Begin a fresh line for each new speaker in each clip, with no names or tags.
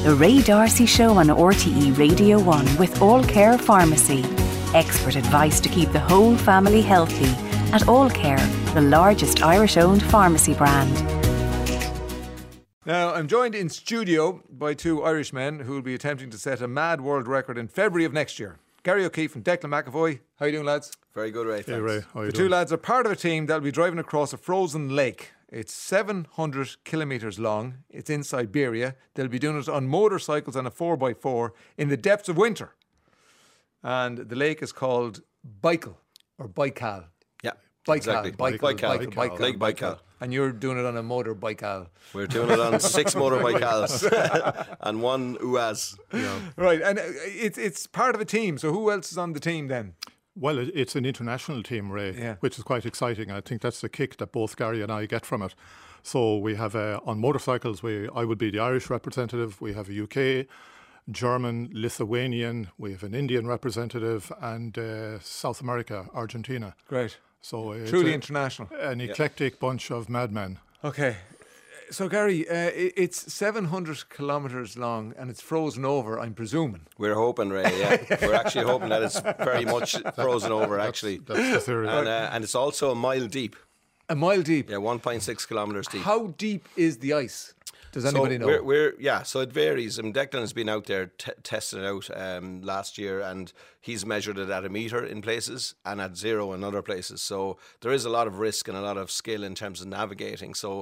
The Ray Darcy Show on RTE Radio 1 with All Care Pharmacy. Expert advice to keep the whole family healthy at All Care, the largest Irish-owned pharmacy brand.
Now, I'm joined in studio by two Irishmen who will be attempting to set a mad world record in February of next year. Gary O'Keefe and Declan McAvoy. How are you doing, lads?
Very good, Ray. Thanks.
Hey, Ray. How are you
The
doing?
two lads are part of a team that will be driving across a frozen lake. It's 700 kilometres long. It's in Siberia. They'll be doing it on motorcycles and a 4x4 in the depths of winter. And the lake is called Baikal or Baikal.
Yeah,
Baikal.
exactly.
Baikal.
Lake Baikal.
And you're doing it on a motor Baikal.
We're doing it on 6 motor Baikals and 1 UAZ.
Right, and it's part of a team. So who else is on the team then?
Well, it's an international team, Ray, which is quite exciting. I think that's the kick that both Gary and I get from it. So we have, on motorcycles, I would be the Irish representative. We have a UK, German, Lithuanian. We have an Indian representative and South America, Argentina.
Great.
So it's
Truly international.
An eclectic bunch of madmen.
Okay. So, Gary, it's 700 kilometres long and it's frozen over, I'm presuming.
We're hoping, Ray, yeah. We're actually hoping that it's very much frozen over, actually.
That's the theory.
And it's also a mile deep.
A mile deep?
Yeah, 1.6 kilometres deep.
How deep is the ice? Does anybody know?
So it varies. Declan has been out there testing it out last year, and he's measured it at a metre in places and at 0 in other places. So there is a lot of risk and a lot of skill in terms of navigating. So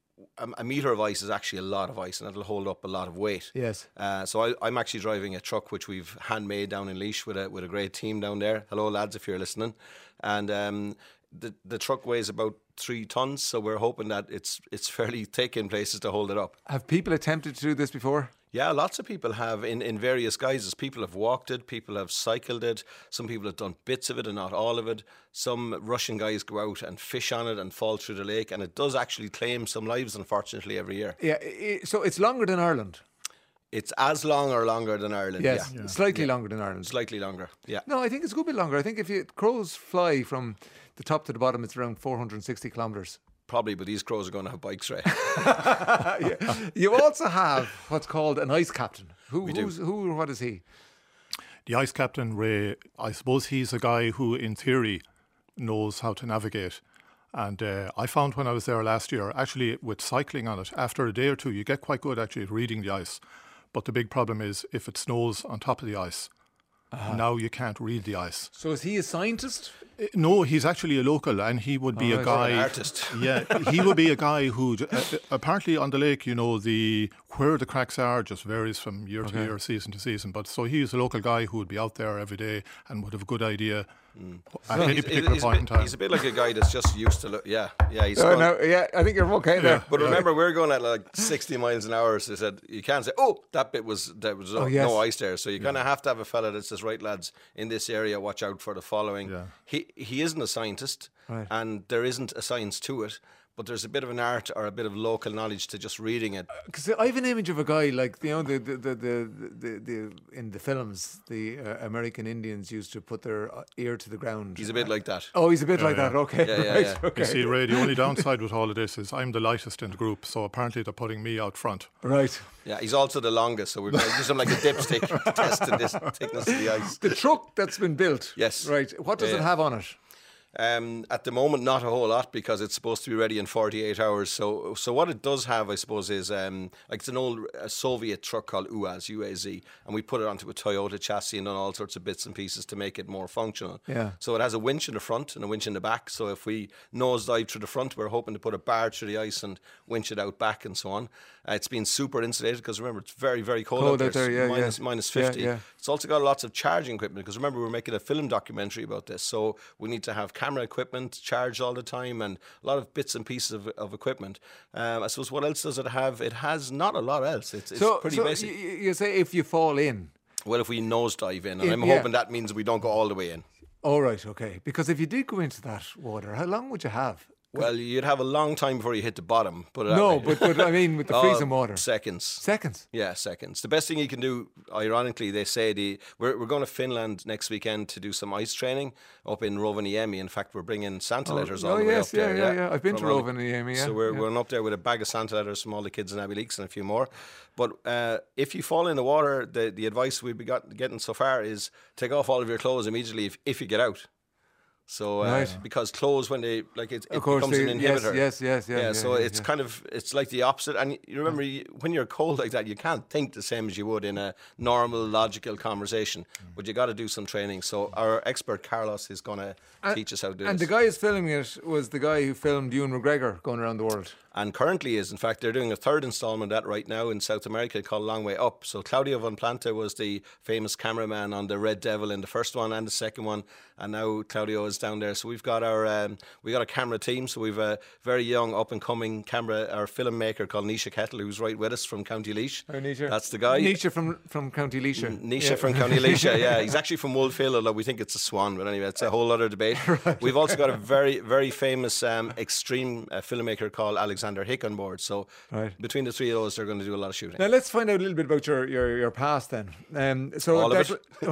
a metre of ice is actually a lot of ice, and it'll hold up a lot of weight.
Yes.
So I'm actually driving a truck which we've handmade down in Laois with a great team down there. Hello, lads, if you're listening. And the truck weighs about 3 tons, so we're hoping that it's fairly thick in places to hold it up.
Have people attempted to do this before?
Yeah, lots of people have in various guises. People have walked it, people have cycled it, some people have done bits of it and not all of it. Some Russian guys go out and fish on it and fall through the lake, and it does actually claim some lives, unfortunately, every year.
Yeah, so it's longer than Ireland?
It's as long or longer than Ireland,
yes,
yeah.
Slightly longer than Ireland.
Slightly longer, yeah.
No, I think it's a good bit longer. I think if crows fly from the top to the bottom, it's around 460 kilometres.
Probably, but these crows are going to have bikes, Ray.
You also have what's called an ice captain.
We do.
Who or what is he?
The ice captain, Ray, I suppose he's a guy who, in theory, knows how to navigate. And I found when I was there last year, actually with cycling on it, after a day or two, you get quite good actually at reading the ice. But the big problem is if it snows on top of the ice, now you can't read the ice.
So is he a scientist?
No, he's actually a local, and he would be a guy.
An artist.
Yeah, he would be a guy who apparently on the lake, where the cracks are just varies from year to year, season to season. But so he's a local guy who would be out there every day and would have a good idea at any particular point in time.
He's a bit like a guy that's just used to he's
I think you're okay there.
But remember, we're going at like 60 miles an hour, so they said you can't say, that bit was no ice there. So you kind of have to have a fella that says, right lads, in this area, watch out for the following. Yeah. He isn't a scientist, and there isn't a science to it, but there's a bit of an art or a bit of local knowledge to just reading it.
Because I have an image of a guy like the in the films, the American Indians used to put their ear to the ground.
He's a bit like that.
Oh, he's a bit like that. Okay.
Yeah.
Okay.
You see, Ray, the only downside with all of this is I'm the lightest in the group, so apparently they're putting me out front.
Right.
Yeah, he's also the longest, so we're going to do something like a dipstick testing this thickness of the ice.
The truck that's been built.
Yes.
Right. What does it have on it?
At the moment, not a whole lot because it's supposed to be ready in 48 hours. So what it does have, I suppose, is it's an old Soviet truck called UAZ, and we put it onto a Toyota chassis and done all sorts of bits and pieces to make it more functional. Yeah. So it has a winch in the front and a winch in the back. So if we nosedive through the front, we're hoping to put a bar through the ice and winch it out back and so on. It's been super insulated because remember it's very, very cold out there. Minus 50. Yeah. It's also got lots of charging equipment because remember we're making a film documentary about this, so we need to have camera equipment charged all the time and a lot of bits and pieces of equipment. I suppose what else does it have? It has not a lot else. It's pretty basic.
You say if you fall in.
Well, if we nosedive in, and I'm hoping that means we don't go all the way in.
Oh, right, okay. Because if you did go into that water, how long would you have?
Well, you'd have a long time before you hit the bottom. But
I mean with the freezing water.
Seconds.
Seconds?
Yeah, seconds. The best thing you can do, ironically, they say we're going to Finland next weekend to do some ice training up in Rovaniemi. In fact, we're bringing Santa letters all the way up there.
Yeah. I've been to Rovaniemi.
So we're going up there with a bag of Santa letters from all the kids in Abbey Leaks and a few more. But if you fall in the water, the advice we've been getting so far is take off all of your clothes immediately if you get out. So because clothes, when they it becomes an inhibitor.
Yes.
So it's kind of, it's like the opposite. And you remember when you're cold like that, you can't think the same as you would in a normal, logical conversation. But you got to do some training. So our expert Carlos is going to teach us how to do it.
And the guy who's filming it was the guy who filmed Ewan McGregor going around the world.
And currently is. In fact, they're doing a third installment of that right now in South America called Long Way Up. So Claudio Von Planta was the famous cameraman on the Red Devil in the first one and the second one, and now Claudio is down there. So we've got a camera team. So we've a very young up and coming filmmaker called Nisha Kettle, who's right with us from County Laois.
Oh, Nisha.
That's the guy.
Nisha from County Laois.
Nisha from County Laois. Yeah, he's actually from Wolf Hill, although we think it's a swan. But anyway, it's a whole other debate. Right. We've also got a very, very famous extreme filmmaker called Alexander Hick on board. So between the three of those, they're going to do a lot of shooting.
Now let's find out a little bit about your past then.
All of it.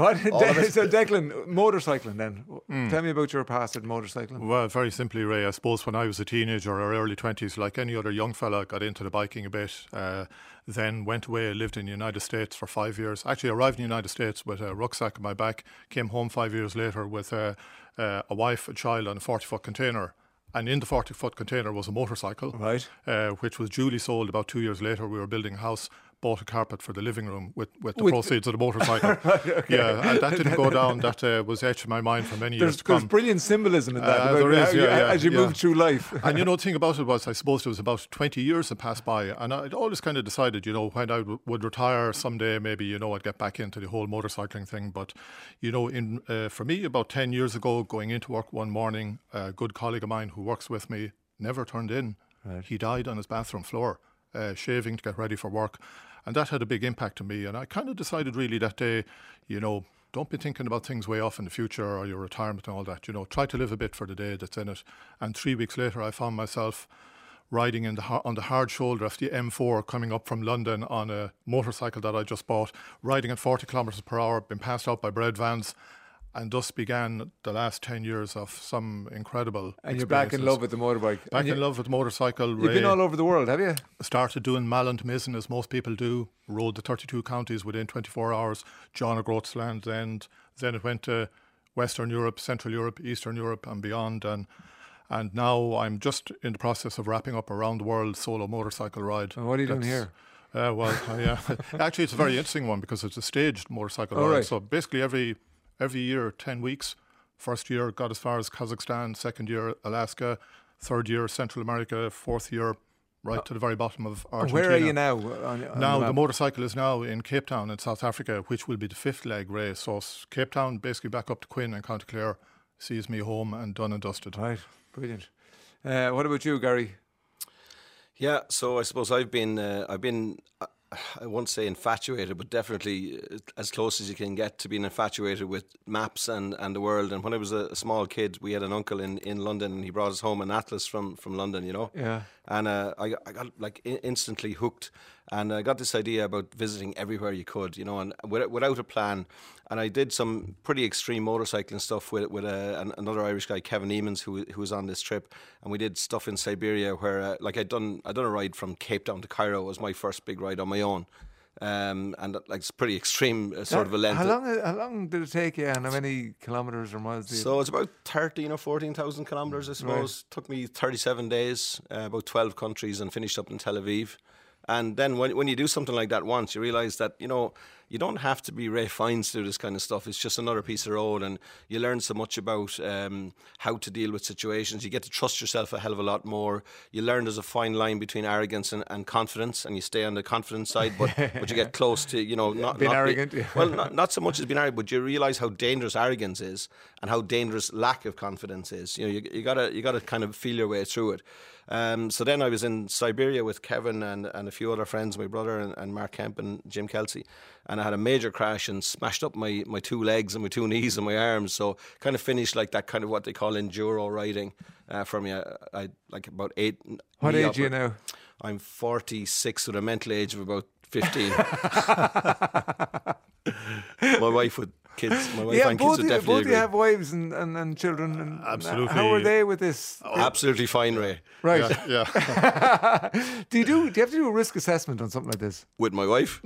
So Declan, motorcycling then. Tell me about your past at motorcycling.
Well, very simply, Ray, I suppose when I was a teenager or early 20s, like any other young fella, got into the biking a bit, then went away, lived in the United States for 5 years. Actually arrived in the United States with a rucksack on my back, came home 5 years later with a wife, a child and a 40-foot container. And in the 40-foot container was a motorcycle, which was duly sold about 2 years later. We were building a house, bought a carpet for the living room with the proceeds of the motorcycle. Yeah, and that didn't go down. That was etched in my mind for many years to come.
There's brilliant symbolism in that as you move through life.
And the thing about it was, I suppose there was about 20 years that passed by, and I'd always kind of decided, when I would retire someday, maybe, I'd get back into the whole motorcycling thing. But, for me, about 10 years ago, going into work one morning, a good colleague of mine who works with me never turned in. Right. He died on his bathroom floor, shaving to get ready for work. And that had a big impact on me. And I kind of decided really that day, don't be thinking about things way off in the future or your retirement and all that. Try to live a bit for the day that's in it. And 3 weeks later, I found myself riding on the hard shoulder of the M4 coming up from London on a motorcycle that I just bought, riding at 40 kilometres per hour, been passed out by bread vans. And thus began the last 10 years of some incredible
And you're back in love with the motorbike.
Back in love with the motorcycle.
You've been all over the world, have you?
Started doing Malland Mizzen, as most people do. Rode the 32 counties within 24 hours. John O'Groats Land's End. Then it went to Western Europe, Central Europe, Eastern Europe and beyond. And now I'm just in the process of wrapping up a round the world solo motorcycle ride.
And what are you doing here?
Actually, it's a very interesting one because it's a staged motorcycle ride. Right. So basically every year, 10 weeks. First year got as far as Kazakhstan, second year Alaska, third year Central America, fourth year right to the very bottom of Argentina.
Where are you now?
Now the motorcycle is now in Cape Town in South Africa, which will be the fifth leg race. So Cape Town, basically back up to Quinn and County Clare, sees me home and done and dusted.
Right, brilliant. What about you, Gary?
Yeah, so I suppose I've been I won't say infatuated, but definitely as close as you can get to being infatuated with maps and the world. And when I was a small kid, we had an uncle in London, and he brought us home an atlas from London, Yeah. And I got instantly hooked, and I got this idea about visiting everywhere you could, and without a plan. And I did some pretty extreme motorcycling stuff with another Irish guy, Kevin Eamons, who was on this trip, and we did stuff in Siberia where I'd done a ride from Cape Town to Cairo. It was my first big ride on my own. And it's pretty extreme sort of a length.
How long did it take you, and how many kilometres or miles did you?
So it's about 13 or 14,000 kilometres, I suppose. Right. Took me 37 days, about 12 countries, and finished up in Tel Aviv. And then when you do something like that once, you realise that, you don't have to be Ray Fiennes to do this kind of stuff. It's just another piece of road, and you learn so much about how to deal with situations. You get to trust yourself a hell of a lot more. You learn there's a fine line between arrogance and confidence, and you stay on the confidence side, but you get close to, not
being arrogant.
Well, not so much as being arrogant, but you realise how dangerous arrogance is and how dangerous lack of confidence is. You gotta kind of feel your way through it. So then I was in Siberia with Kevin and a few other friends, my brother and Mark Kemp and Jim Kelsey, and I had a major crash and smashed up my 2 legs and my 2 knees and my arms. So kind of finished like that kind of what they call enduro riding for me. I like about 8.
What age are you now?
I'm 46 with a mental age of about 15. My wife with kids. My wife and kids would definitely
both
agree.
you have wives and children. And
Absolutely.
How are they with this?
Absolutely fine, Ray.
Right.
Yeah.
Do you have to do a risk assessment on something like this?
With my wife.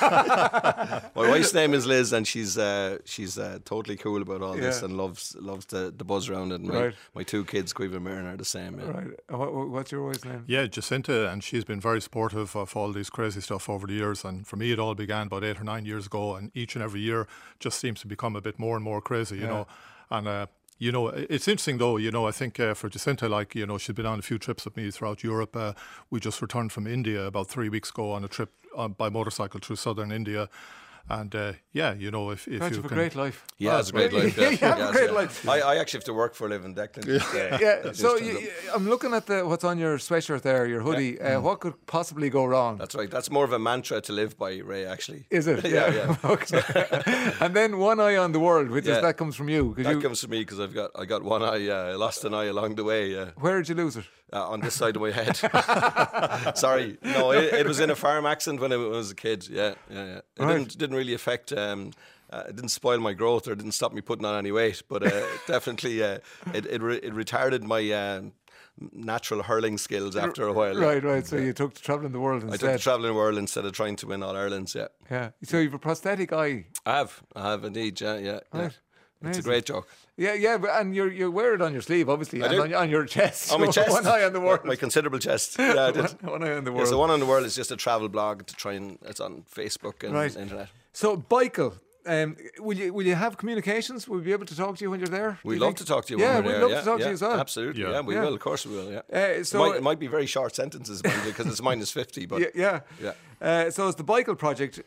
My wife's name is Liz, and she's totally cool about all this
Yeah.
and loves the buzz around it. And
Right.
my 2 kids, Caoimhe and Myrna, are the same. Yeah.
Right. What's your wife's name?
Yeah, Jacinta, and she's been very supportive of all these crazy stuff over the years. And for me, it all began about 8 or 9 years ago, and each and every year just seems to become a bit more and more crazy, you know. And it's interesting though. I think for Jacinta, like she's been on a few trips with me throughout Europe. We just returned from India about 3 weeks ago on a trip by motorcycle through southern India. And if
God,
you
you have a
can,
great life.
Yeah, it's a great life.
You have a great life.
I actually have to work for a living, Declan.
Yeah. So I'm looking at what's on your sweatshirt there, your hoodie. What could possibly go wrong?
That's right. That's more of a mantra to live by, Ray, actually.
Is it?
Yeah.
Okay. And then one eye on the world, which is that comes from you.
That comes from me because I got one eye. I lost an eye along the way.
Where did you lose it?
On this side of my head. Sorry. No, it was in a farm accident when I was a kid. Yeah. It didn't really affect... it didn't spoil my growth or didn't stop me putting on any weight, but definitely it retarded my natural hurling skills after a while.
Right. So you took to travelling the world instead.
I took to travelling the world instead of trying to win All Irelands, yeah.
Yeah. So you have a prosthetic eye.
I have indeed, yeah.
Right.
It's a great joke.
Yeah, and you wear it on your sleeve, obviously,
I do.
and on your chest.
On my chest.
One eye on the world.
My considerable chest. Yeah, I did.
One eye on the
Yeah,
world.
so One on the World is just a travel blog to try and it's on Facebook and
Right.
internet.
So Bikel, will you have communications? Will we be able to talk to you when you're there?
We'd
do you
love
think?
to talk to you
Yeah,
when we're
we'd
there.
love to talk to you as well.
Absolutely.
Yeah.
Yeah, we
Yeah.
will. Of course we will, yeah.
So
It might be very short sentences, because it's -50, but
yeah. So it's the Bikel project,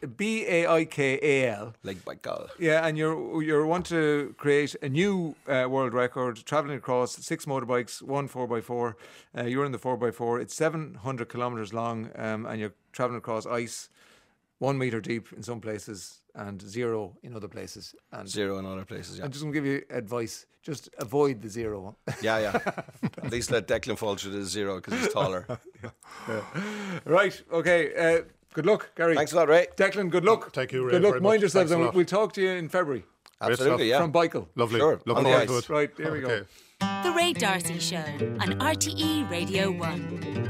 BAIKAL.
like by God.
Yeah, and you want to create a new world record, travelling across 6 motorbikes, 1 4x4. You're in the 4x4. It's 700 kilometres long, and you're travelling across ice, 1 metre deep in some places and 0 in other places. And
0 in other places, yeah.
I'm just going to give you advice. Just avoid the 0.
Yeah. At least let Declan fall through the 0 because he's taller.
Right, okay. Good luck, Gary.
Thanks a lot, Ray.
Declan, good luck.
Thank you, Ray,
Good luck.
very
Mind
much.
yourselves,
Thanks a
and
lot.
we'll talk to you in February
Absolutely, yeah.
from Bikel.
Lovely.
Sure,
Looking
on the
forward to
ice.
it.
Right, here we go.
Okay.
The Ray Darcy Show on RTE Radio 1.